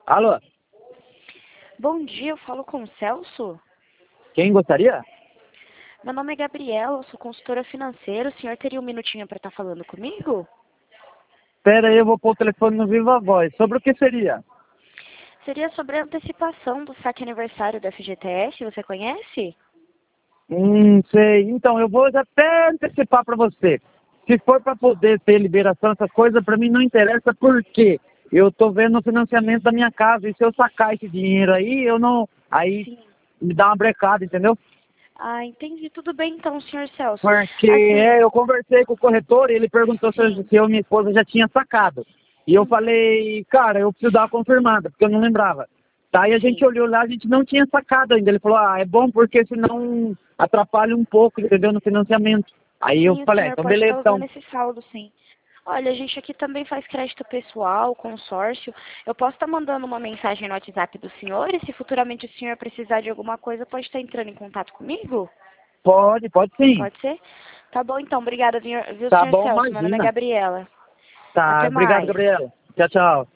Alô, Bom dia, eu falo com o Celso. quem gostaria? Meu nome é Gabriela, eu sou consultora financeira. O senhor teria um minutinho para estar falando comigo? Espera aí, eu vou pôr o telefone no Viva Voz. Sobre o que seria? Seria sobre a antecipação do saque aniversário da FGTS, você conhece? Sei. Então, eu vou até antecipar para você. Se for para poder ter liberação, essas coisas, para mim não interessa porque eu tô vendo o financiamento da minha casa e se eu sacar esse dinheiro aí, eu não... Aí Sim. me dá uma brecada, entendeu? Ah, entendi. Tudo bem então, senhor Celso. Porque Assim, eu conversei com o corretor e ele perguntou sim. se eu e minha esposa já tinha sacado. E eu falei, cara, eu preciso dar uma confirmada, porque eu não lembrava. Tá, e a gente Sim. olhou lá, a gente não tinha sacado ainda. Ele falou, é bom porque senão atrapalha um pouco, entendeu, no financiamento. Aí eu Sim, o falei, senhor então pode beleza, estar então. usando esse saldo, sim. Olha, a gente aqui também faz crédito pessoal, consórcio. Eu posso estar mandando uma mensagem no WhatsApp do senhor e se futuramente o senhor precisar de alguma coisa, pode estar entrando em contato comigo? Pode sim. Pode ser? Tá bom, então. Obrigada, viu, Tá senhor bom, Celso? Meu nome é imagina. Gabriela. Tá, Até obrigado, mais. Gabriela. Tchau, tchau.